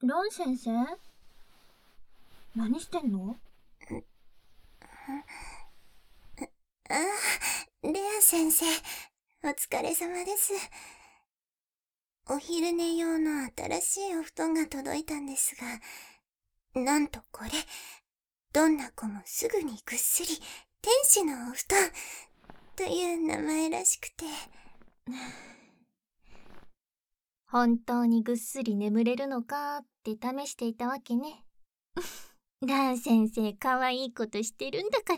ラン先生、何してんの？ レア先生、お疲れ様です。お昼寝用の新しいお布団が届いたんですが、なんとこれ、どんな子もすぐにぐっすり天使のお布団という名前らしくて。 本当にぐっすり眠れるのかって試していたわけね。ラン先生、可愛いことしてるんだから。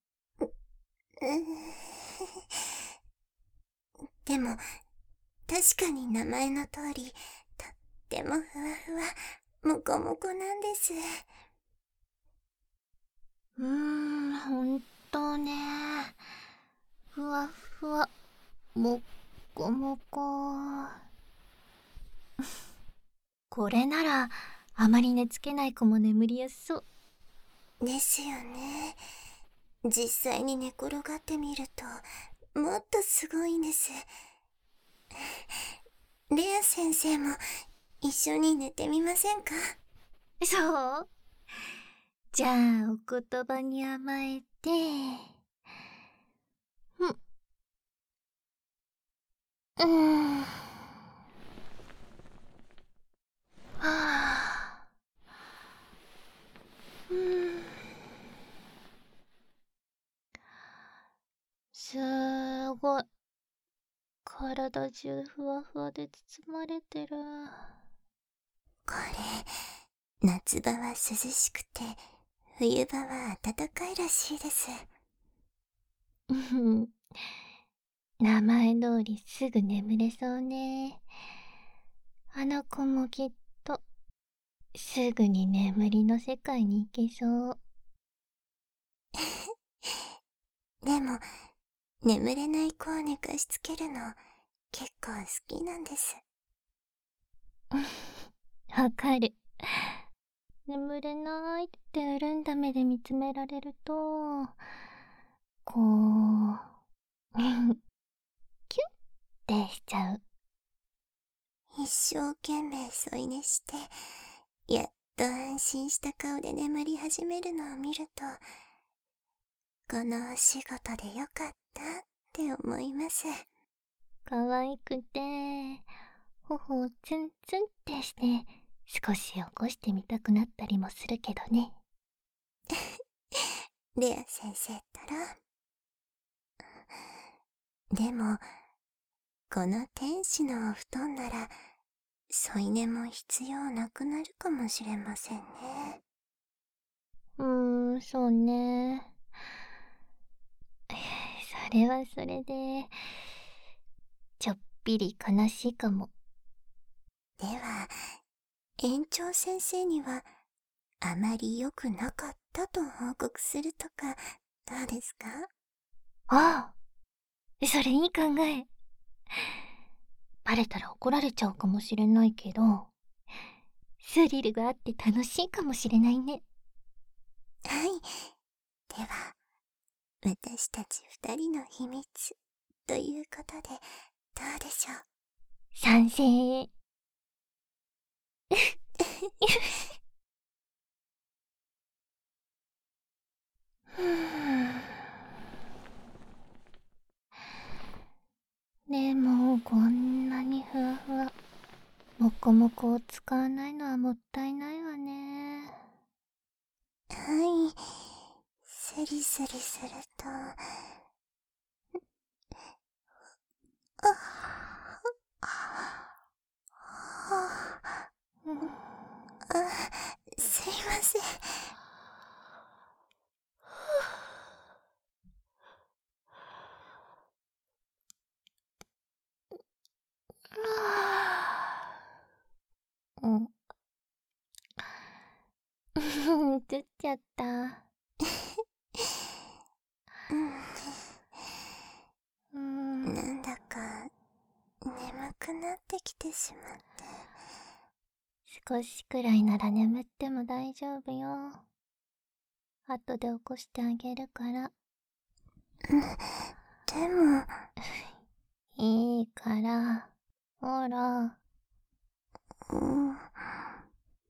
でも、確かに名前の通り、とってもふわふわ、もこもこなんです。 ほんとね。ふわふわ、もっこもこ。これなら、あまり寝つけない子も眠りやすそう。 ですよね。実際に寝転がってみると、もっとすごいんです。レア先生も一緒に寝てみませんか？ そう？じゃあ、お言葉に甘えて。はあ。すごい。体中ふわふわで包まれてる。 これ、夏場は涼しくて、冬場は暖かいらしいです。 名前通りすぐ眠れそうね。あの子もきっと、すぐに眠りの世界に行けそう。 でも、眠れない子を寝かしつけるの、結構好きなんです。 わかる。眠れないって潤んだ目で見つめられると、こう、キュッてしちゃう。 一生懸命添い寝して、やっと安心した顔で眠り始めるのを見ると、このお仕事でよかったって思います。 可愛くて、頬をツンツンってして、少し起こしてみたくなったりもするけどね。 レア先生ったら。でも、この天使のお布団なら、添い寝も必要なくなるかもしれませんね。 そうね。それはそれで、ちょっぴり悲しいかも。 では、園長先生には、あまり良くなかったと報告するとか、どうですか？ ああ、それいい考え。バレたら怒られちゃうかもしれないけど、スリルがあって楽しいかもしれないね。 はい。では、私たち二人の秘密、ということで、どうでしょう？ 賛成。でも、こんなにふわふわ、もこもこを使わないのはもったいないわね。 はい。スリスリすると、 うん、 すいません。 うん。映っちゃった。 なんだか、眠くなってきてしまって。 少しくらいなら眠っても大丈夫よ。後で起こしてあげるから。 でも、 いいから。ほら。 うん、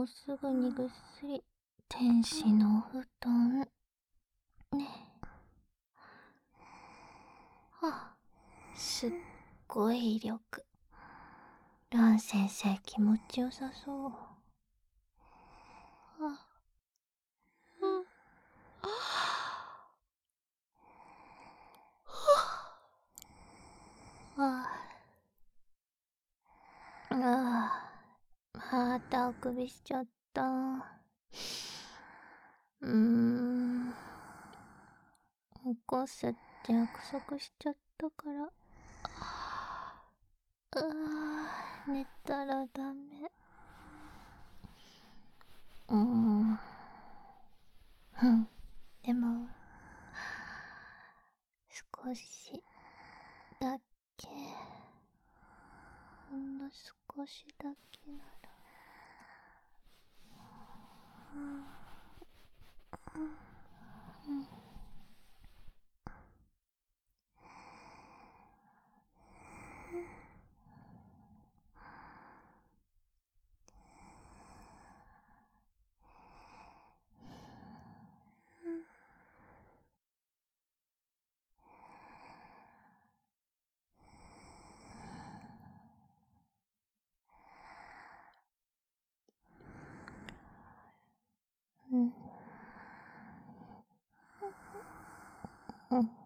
もうすぐにぐっすり天使のお布団ね。はあ、すっごい威力。ラン先生気持ちよさそう。はあ、うんああ、またあくびしちゃった。起こすって約束しちゃったから。寝たらダメ。でも、少しだけ、ほんの少しだけなら。うん。